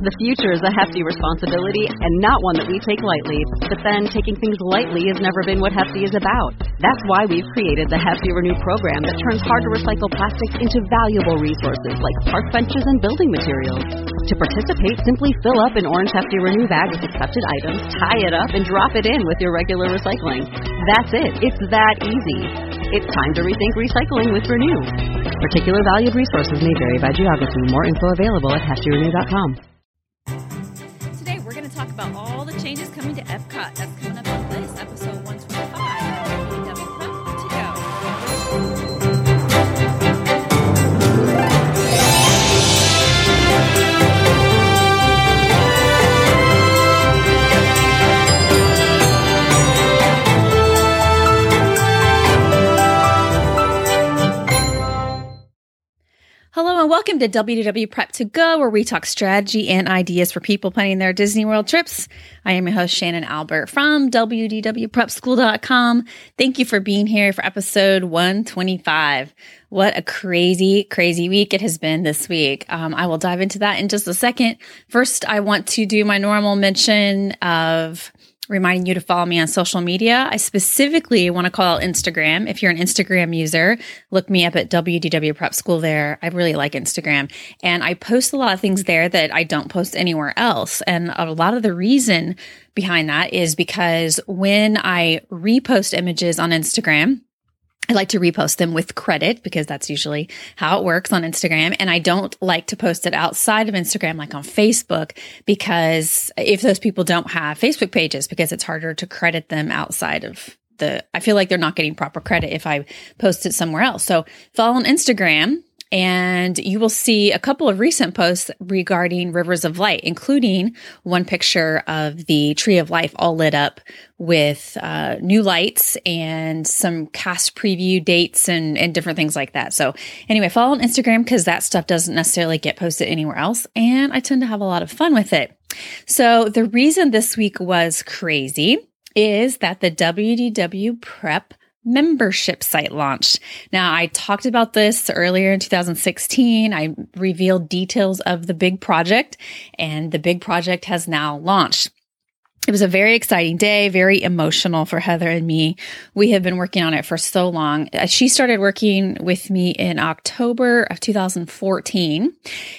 The future is a hefty responsibility and not one that we take lightly. But then taking things lightly has never been what Hefty is about. That's why we've created the Hefty Renew program that turns hard-to-recycle plastics into valuable resources like park benches and building materials. To participate, simply fill up an orange Hefty Renew bag with accepted items, tie it up, and drop it in with your regular recycling. That's it. It's that easy. It's time to rethink recycling with Renew. Particular valued resources may vary by geography. More info available at heftyrenew.com. Today we're going to talk about all the changes coming to Epcot. That's coming up on this episode 125 of WW Prep to Go. Hello and welcome to WW Prep to Go, where we talk strategy and ideas for people planning their Disney World trips. I am your host, Shannon Albert from WDWPrepSchool.com. Thank you for being here for episode 125. What a crazy, crazy week it has been this week. I will dive into that in just a second. First, I want to do my normal mention of reminding you to follow me on social media. I specifically want to call out Instagram. If you're an Instagram user, look me up at WDW Prep School there. I really like Instagram. And I post a lot of things there that I don't post anywhere else. And a lot of the reason behind that is because when I repost images on Instagram, I like to repost them with credit because that's usually how it works on Instagram. And I don't like to post it outside of Instagram, like on Facebook, because if those people don't have Facebook pages, because it's harder to credit them outside of I feel like they're not getting proper credit if I post it somewhere else. So follow on Instagram and you will see a couple of recent posts regarding Rivers of Light, including one picture of the Tree of Life all lit up with new lights and some cast preview dates and different things like that. So anyway, follow on Instagram because that stuff doesn't necessarily get posted anywhere else. And I tend to have a lot of fun with it. So the reason this week was crazy is that the WDW Prep membership site launched. Now, I talked about this earlier in 2016. I revealed details of the big project, and the big project has now launched. It was a very exciting day, very emotional for Heather and me. We have been working on it for so long. She started working with me in October of 2014.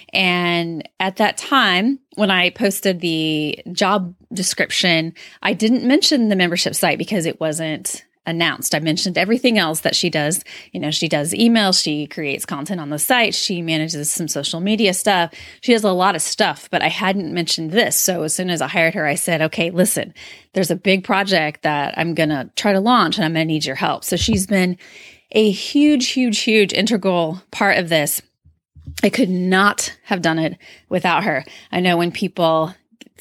And at that time, when I posted the job description, I didn't mention the membership site because it wasn't announced. I mentioned everything else that she does. You know, she does emails, she creates content on the site, she manages some social media stuff. She does a lot of stuff, but I hadn't mentioned this. So as soon as I hired her, I said, okay, listen, there's a big project that I'm going to try to launch and I'm going to need your help. So she's been a huge, huge, huge integral part of this. I could not have done it without her. I know when people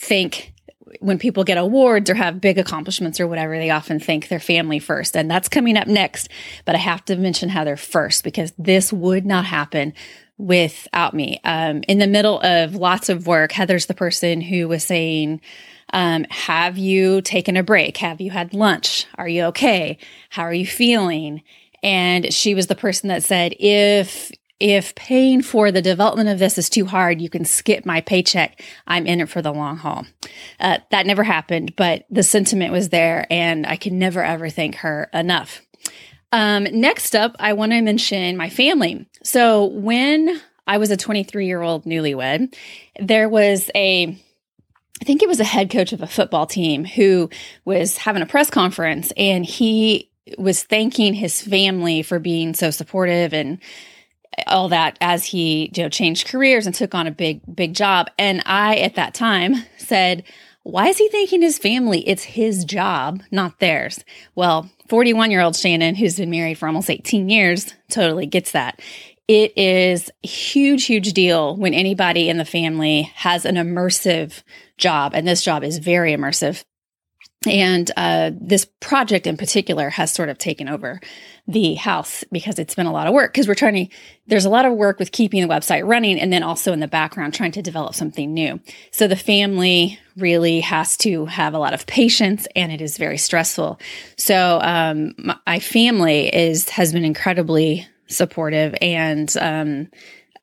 get awards or have big accomplishments or whatever, they often thank their family first. And that's coming up next. But I have to mention Heather first because this would not happen without me. In the middle of lots of work, Heather's the person who was saying, have you taken a break? Have you had lunch? Are you okay? How are you feeling? And she was the person that said, if paying for the development of this is too hard, you can skip my paycheck. I'm in it for the long haul. That never happened, but the sentiment was there and I can never, ever thank her enough. Next up, I want to mention my family. So when I was a 23-year-old newlywed, there was I think it was a head coach of a football team who was having a press conference and he was thanking his family for being so supportive and all that as he, changed careers and took on a big job. And I, at that time, said, why is he thanking his family? It's his job, not theirs. Well, 41-year-old Shannon, who's been married for almost 18 years, totally gets that. It is a huge, huge deal when anybody in the family has an immersive job. And this job is very immersive. And this project in particular has sort of taken over the house because it's been a lot of work because there's a lot of work with keeping the website running and then also in the background trying to develop something new. So the family really has to have a lot of patience and it is very stressful. So my family has been incredibly supportive and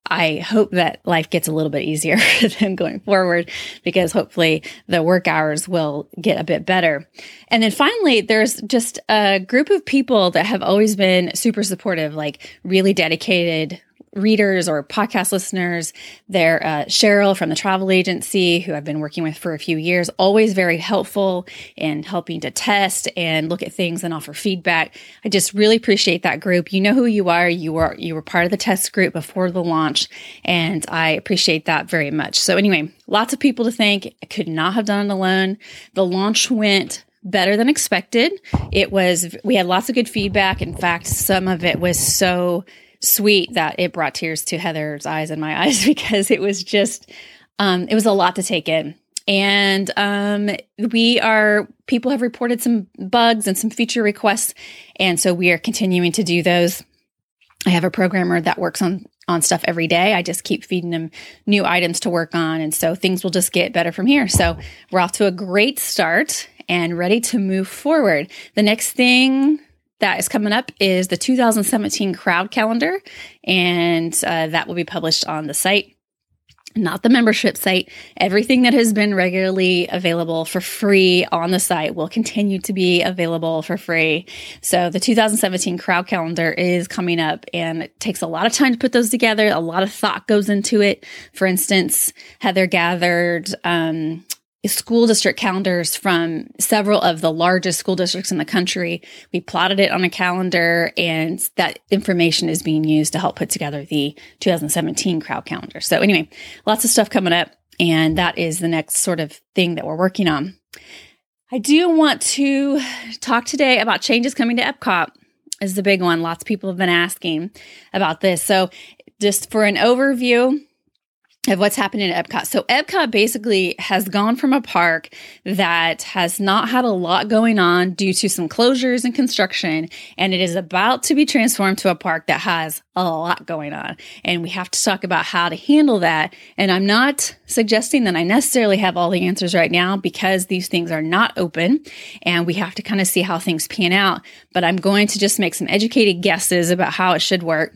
I hope that life gets a little bit easier for them going forward, because hopefully the work hours will get a bit better. And then finally, there's just a group of people that have always been super supportive, like really dedicated readers or podcast listeners. They're Cheryl from the travel agency, who I've been working with for a few years, always very helpful in helping to test and look at things and offer feedback. I just really appreciate that group. You know who you are. You were part of the test group before the launch, and I appreciate that very much. So anyway, lots of people to thank. I could not have done it alone. The launch went better than expected. We had lots of good feedback. In fact, some of it was so sweet that it brought tears to Heather's eyes and my eyes, because it was just, it was a lot to take in. And people have reported some bugs and some feature requests. And so we are continuing to do those. I have a programmer that works on stuff every day. I just keep feeding them new items to work on. And so things will just get better from here. So we're off to a great start and ready to move forward. The next thing that is coming up is the 2017 crowd calendar, and that will be published on the site, not the membership site. Everything that has been regularly available for free on the site will continue to be available for free. So the 2017 crowd calendar is coming up, and it takes a lot of time to put those together. A lot of thought goes into it. For instance, Heather gathered school district calendars from several of the largest school districts in the country. We plotted it on a calendar, and that information is being used to help put together the 2017 crowd calendar. So anyway, lots of stuff coming up, and that is the next sort of thing that we're working on. I do want to talk today about changes coming to Epcot. Is the big one. Lots of people have been asking about this. So just for an overview of what's happening at Epcot. So Epcot basically has gone from a park that has not had a lot going on due to some closures and construction, and it is about to be transformed to a park that has a lot going on. And we have to talk about how to handle that. And I'm not suggesting that I necessarily have all the answers right now, because these things are not open and we have to kind of see how things pan out. But I'm going to just make some educated guesses about how it should work.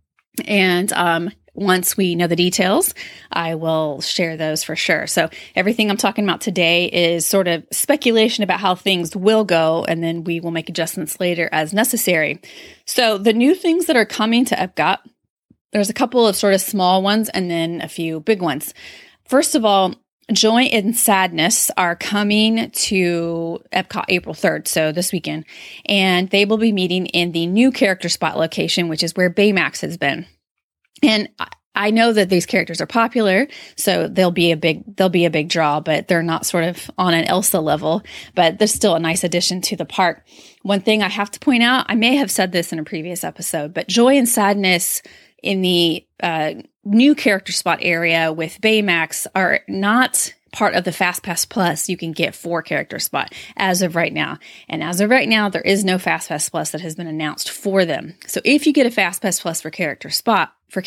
And once we know the details, I will share those for sure. So everything I'm talking about today is sort of speculation about how things will go, and then we will make adjustments later as necessary. So the new things that are coming to Epcot, there's a couple of sort of small ones and then a few big ones. First of all, Joy and Sadness are coming to Epcot April 3rd, so this weekend, and they will be meeting in the new character spot location, which is where Baymax has been. And I know that these characters are popular, so they'll be a big draw, but they're not sort of on an Elsa level, but they're still a nice addition to the park. One thing I have to point out, I may have said this in a previous episode, but Joy and Sadness in the new character spot area with Baymax are not part of the FastPass Plus you can get for Character Spot as of right now. And as of right now, there is no FastPass Plus that has been announced for them. So if you get a FastPass Plus for Character Spot,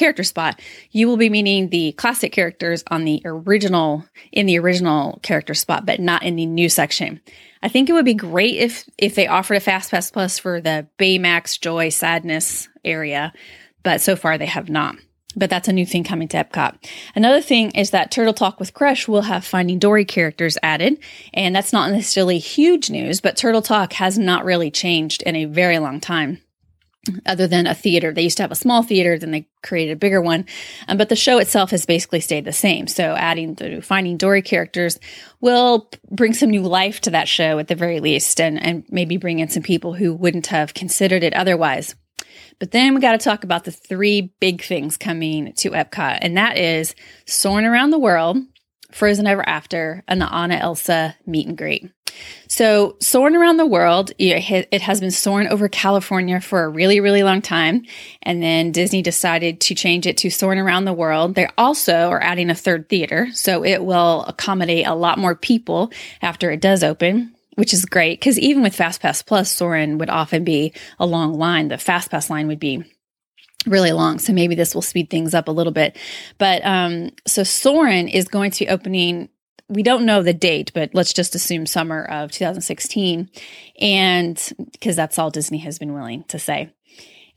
you will be meeting the classic characters in the original Character Spot, but not in the new section. I think it would be great if they offered a FastPass Plus for the Baymax, Joy, Sadness area, but so far they have not. But that's a new thing coming to Epcot. Another thing is that Turtle Talk with Crush will have Finding Dory characters added. And that's not necessarily huge news, but Turtle Talk has not really changed in a very long time, other than a theater. They used to have a small theater, then they created a bigger one. But the show itself has basically stayed the same. So adding the Finding Dory characters will bring some new life to that show at the very least, and maybe bring in some people who wouldn't have considered it otherwise. But then we got to talk about the three big things coming to Epcot, and that is Soarin' Around the World, Frozen Ever After, and the Anna Elsa meet and greet. So Soarin' Around the World, it has been soaring over California for a really, really long time. And then Disney decided to change it to Soarin' Around the World. They also are adding a third theater, so it will accommodate a lot more people after it does open, which is great, because even with FastPass Plus, Soarin' would often be a long line. The FastPass line would be really long, so maybe this will speed things up a little bit. But so Soarin' is going to be opening, we don't know the date, but let's just assume summer of 2016, and because that's all Disney has been willing to say.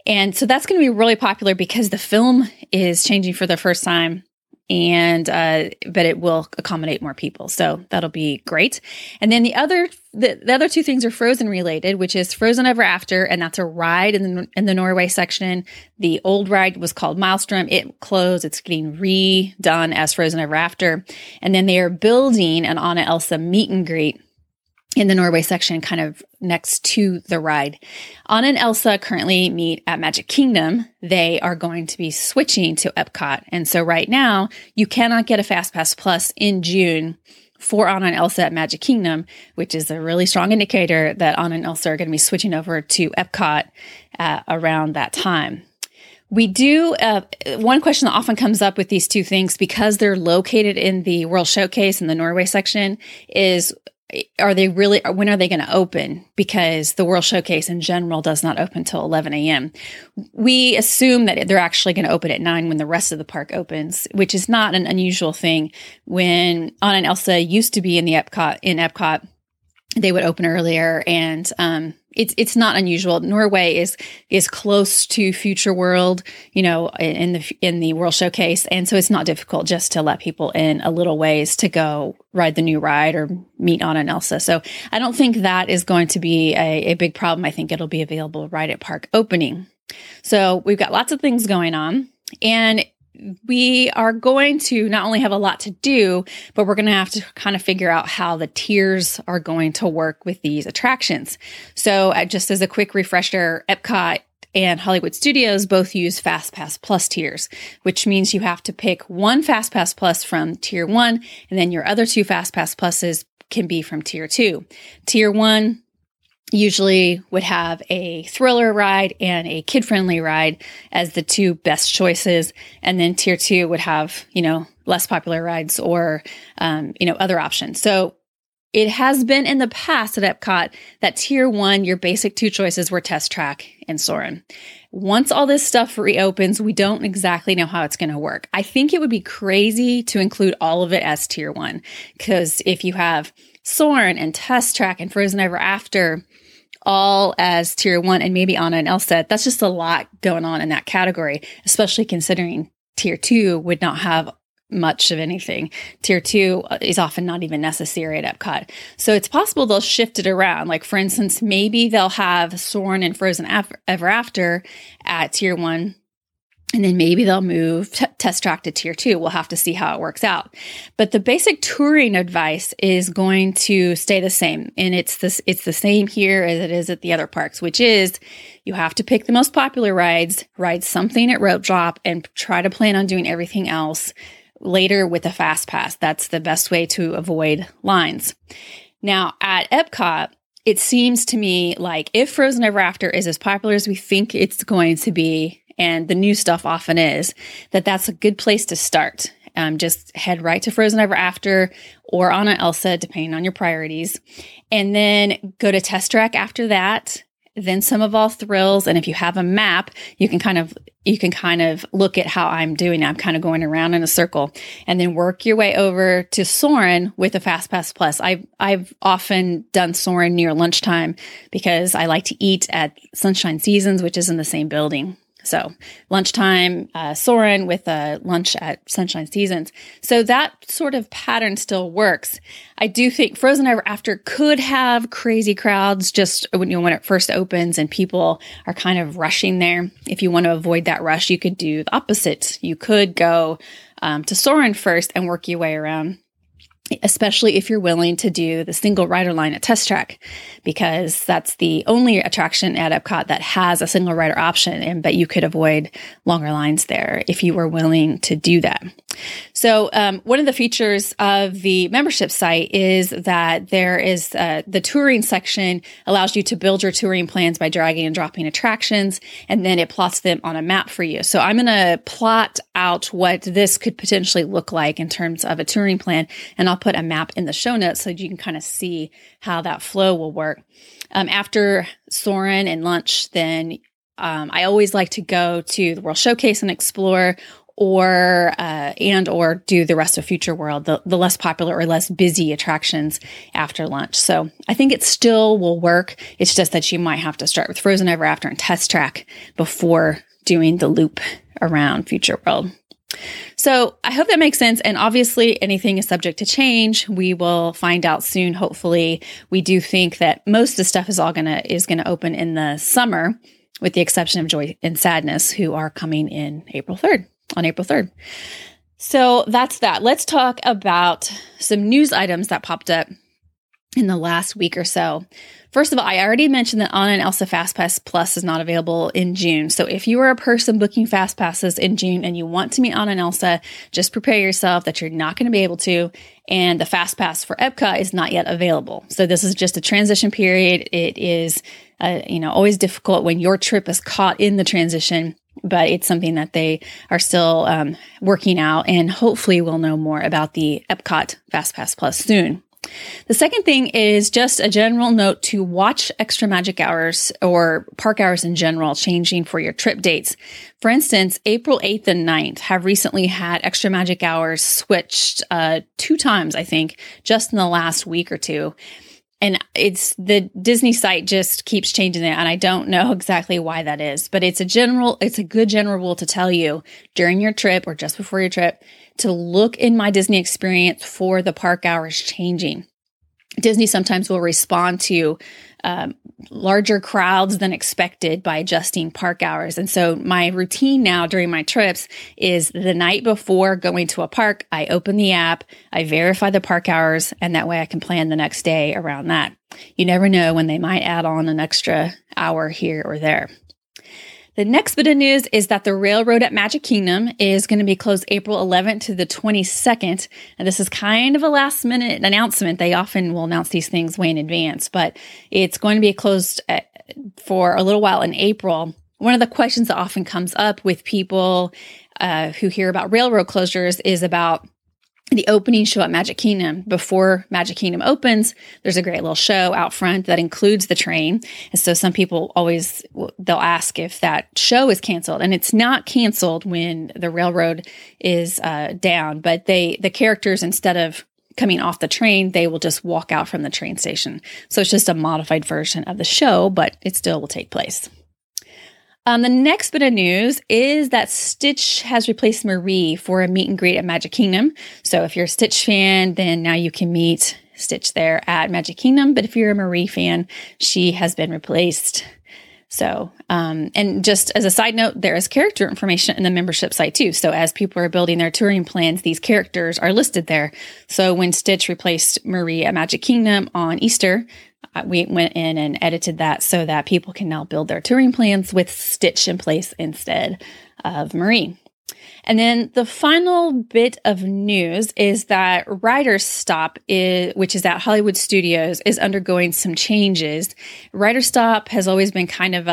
And so that's going to be really popular because the film is changing for the first time. And, but it will accommodate more people. So that'll be great. And then the other two things are Frozen related, which is Frozen Ever After. And that's a ride in the Norway section. The old ride was called Maelstrom. It closed. It's getting redone as Frozen Ever After. And then they are building an Anna Elsa meet and greet in the Norway section, kind of next to the ride. Anna and Elsa currently meet at Magic Kingdom. They are going to be switching to Epcot. And so right now, you cannot get a FastPass Plus in June for Anna and Elsa at Magic Kingdom, which is a really strong indicator that Anna and Elsa are going to be switching over to Epcot around that time. We do, one question that often comes up with these two things, because they're located in the World Showcase in the Norway section, is when are they going to open? Because the World Showcase in general does not open until 11 a.m. We assume that they're actually going to open at 9 when the rest of the park opens, which is not an unusual thing. When Anna and Elsa used to be in Epcot, they would open earlier, and it's not unusual. Norway is close to Future World, in the World Showcase, and so it's not difficult just to let people in a little ways to go ride the new ride or meet Anna and Elsa. So I don't think that is going to be a big problem. I think it'll be available right at park opening. So we've got lots of things going on, and we are going to not only have a lot to do, but we're going to have to kind of figure out how the tiers are going to work with these attractions. So just as a quick refresher, Epcot and Hollywood Studios both use FastPass Plus tiers, which means you have to pick one FastPass Plus from Tier 1, and then your other two FastPass Pluses can be from Tier 2. Tier 1 usually would have a thriller ride and a kid-friendly ride as the two best choices. And then Tier 2 would have, less popular rides or, other options. So it has been in the past at Epcot that Tier 1, your basic two choices were Test Track and Soarin'. Once all this stuff reopens, we don't exactly know how it's going to work. I think it would be crazy to include all of it as Tier 1, because if you have Soarin' and Test Track and Frozen Ever After all as Tier 1 and maybe Anna and Elsa, that's just a lot going on in that category, especially considering Tier 2 would not have much of anything. Tier 2 is often not even necessary at Epcot. So it's possible they'll shift it around. Like, for instance, maybe they'll have Soarin' and Frozen Ever After at Tier 1, and then maybe they'll move Test Track to Tier 2. We'll have to see how it works out. But the basic touring advice is going to stay the same. And it's the same here as it is at the other parks, which is you have to pick the most popular rides, ride something at Rope Drop, and try to plan on doing everything else later with a Fast Pass. That's the best way to avoid lines. Now, at Epcot, it seems to me like if Frozen Ever After is as popular as we think it's going to be, and the new stuff often is, that's a good place to start. Just head right to Frozen Ever After or Anna Elsa, depending on your priorities, and then go to Test Track after that. Then Sum of All Thrills, and if you have a map, you can kind of look at how I'm doing. I'm kind of going around in a circle, and then work your way over to Soarin' with a FastPass Plus. I've often done Soarin' near lunchtime because I like to eat at Sunshine Seasons, which is in the same building. So lunchtime, Soarin' with a lunch at Sunshine Seasons. So that sort of pattern still works. I do think Frozen Ever After could have crazy crowds just when it first opens and people are kind of rushing there. If you want to avoid that rush, you could do the opposite. You could go to Soarin' first and work your way around, especially if you're willing to do the single rider line at Test Track, because that's the only attraction at Epcot that has a single rider option, but you could avoid longer lines there if you were willing to do that. So one of the features of the membership site is that there is the touring section allows you to build your touring plans by dragging and dropping attractions, and then it plots them on a map for you. So I'm going to plot out what this could potentially look like in terms of a touring plan, and I'll put a map in the show notes so you can kind of see how that flow will work. After Soarin' and lunch, then I always like to go to the World Showcase and explore, or do the rest of Future World, the less popular or less busy attractions after lunch. So I think it still will work. It's just that you might have to start with Frozen Ever After and Test Track before doing the loop around Future World. So I hope that makes sense. And obviously anything is subject to change. We will find out soon. Hopefully we do think that most of the stuff is going to open in the summer, with the exception of Joy and Sadness, who are coming on April 3rd. So that's that. Let's talk about some news items that popped up in the last week or so. First of all, I already mentioned that Anna and Elsa FastPass Plus is not available in June. So if you are a person booking FastPasses in June and you want to meet Anna and Elsa, just prepare yourself that you're not going to be able to. And the FastPass for Epcot is not yet available. So this is just a transition period. It is, always difficult when your trip is caught in the transition, but it's something that they are still working out. And hopefully we'll know more about the Epcot FastPass Plus soon. The second thing is just a general note to watch extra magic hours or park hours in general changing for your trip dates. For instance, April 8th and 9th have recently had extra magic hours switched 2 times, I think, just in the last week or two. And it's the Disney site just keeps changing it. And I don't know exactly why that is, but it's a good general rule to tell you during your trip or just before your trip to look in My Disney Experience for the park hours changing. Disney sometimes will respond to larger crowds than expected by adjusting park hours. And so my routine now during my trips is the night before going to a park, I open the app, I verify the park hours, and that way I can plan the next day around that. You never know when they might add on an extra hour here or there. The next bit of news is that the railroad at Magic Kingdom is going to be closed April 11th to the 22nd. And this is kind of a last minute announcement. They often will announce these things way in advance, but it's going to be closed for a little while in April. One of the questions that often comes up with people who hear about railroad closures is about the opening show at Magic Kingdom. Before Magic Kingdom opens, there's a great little show out front that includes the train. And so some people they'll ask if that show is canceled. And it's not canceled when the railroad is down, but the characters, instead of coming off the train, they will just walk out from the train station. So it's just a modified version of the show, but it still will take place. The next bit of news is that Stitch has replaced Marie for a meet and greet at Magic Kingdom. So if you're a Stitch fan, then now you can meet Stitch there at Magic Kingdom. But if you're a Marie fan, she has been replaced. So, and just as a side note, there is character information in the membership site too. So as people are building their touring plans, these characters are listed there. So when Stitch replaced Marie at Magic Kingdom on Easter, we went in and edited that so that people can now build their touring plans with Stitch in place instead of Marie. And then the final bit of news is that Writer's Stop, which is at Hollywood Studios, is undergoing some changes. Writer's Stop has always been kind of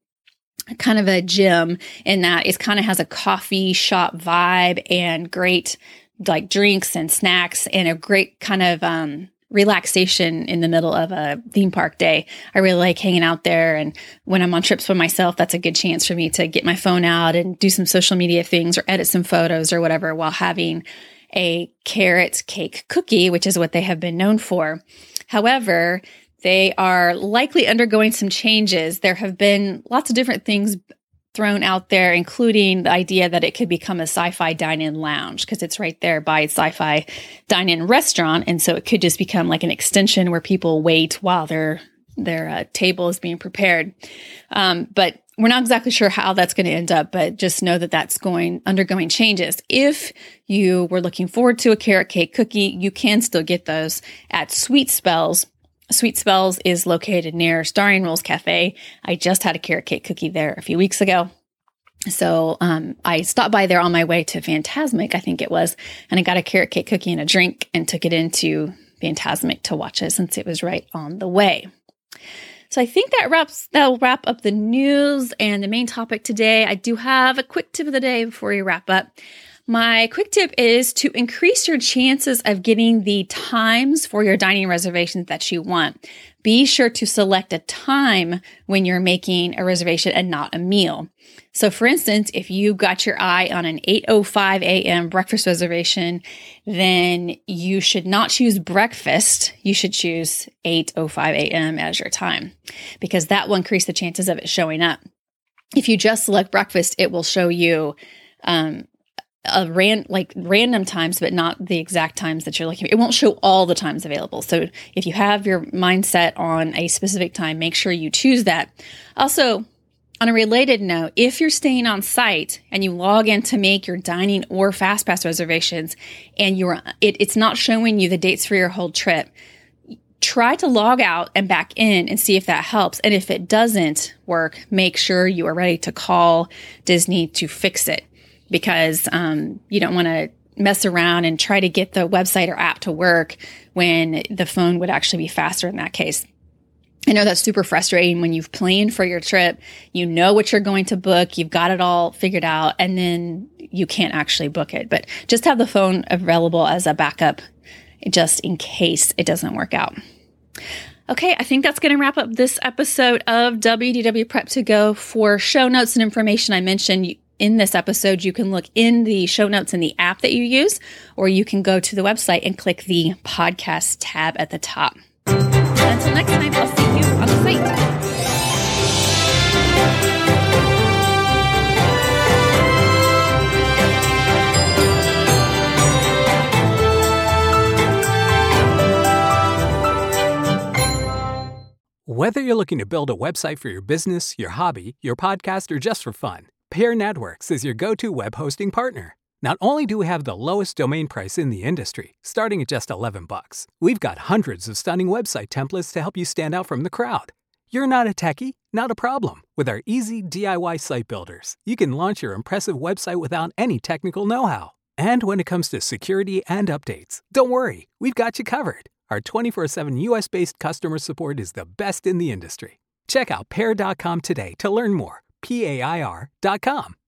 a gym in that it kind of has a coffee shop vibe and great like drinks and snacks and a great kind of relaxation in the middle of a theme park day. I really like hanging out there. And when I'm on trips by myself, that's a good chance for me to get my phone out and do some social media things or edit some photos or whatever while having a carrot cake cookie, which is what they have been known for. However, they are likely undergoing some changes. There have been lots of different things thrown out there, including the idea that it could become a sci-fi dine-in lounge because it's right there by a sci-fi dine-in restaurant. And so it could just become like an extension where people wait while their table is being prepared. But we're not exactly sure how that's going to end up, but just know that that's undergoing changes. If you were looking forward to a carrot cake cookie, you can still get those at Sweet Spells. Sweet Spells is located near Starring Rolls Cafe. I just had a carrot cake cookie there a few weeks ago. So I stopped by there on my way to Fantasmic, I think it was, and I got a carrot cake cookie and a drink and took it into Fantasmic to watch it since it was right on the way. So I think that'll wrap up the news and the main topic today. I do have a quick tip of the day before we wrap up. My quick tip is to increase your chances of getting the times for your dining reservations that you want. Be sure to select a time when you're making a reservation and not a meal. So for instance, if you got your eye on an 8:05 a.m. breakfast reservation, then you should not choose breakfast. You should choose 8:05 a.m. as your time, because that will increase the chances of it showing up. If you just select breakfast, it will show you random times, but not the exact times that you're looking for. It won't show all the times available. So if you have your mindset on a specific time, make sure you choose that. Also, on a related note, if you're staying on site and you log in to make your dining or FastPass reservations and it's not showing you the dates for your whole trip, try to log out and back in and see if that helps. And if it doesn't work, make sure you are ready to call Disney to fix it, because you don't want to mess around and try to get the website or app to work when the phone would actually be faster in that case. I know that's super frustrating when you've planned for your trip, you know what you're going to book, you've got it all figured out, and then you can't actually book it. But just have the phone available as a backup just in case it doesn't work out. Okay, I think that's going to wrap up this episode of WDW Prep to Go. For show notes and information I mentioned in this episode, you can look in the show notes in the app that you use, or you can go to the website and click the podcast tab at the top. Until next time, I'll see you on the site. Whether you're looking to build a website for your business, your hobby, your podcast, or just for fun, Pair Networks is your go-to web hosting partner. Not only do we have the lowest domain price in the industry, starting at just $11, we've got hundreds of stunning website templates to help you stand out from the crowd. You're not a techie? Not a problem. With our easy DIY site builders, you can launch your impressive website without any technical know-how. And when it comes to security and updates, don't worry, we've got you covered. Our 24/7 US-based customer support is the best in the industry. Check out Pair.com today to learn more. PAIR.com.